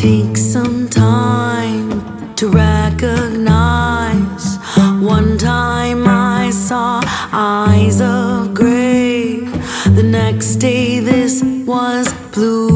Take some time to recognize. One time I saw eyes of gray. The next day this was blue.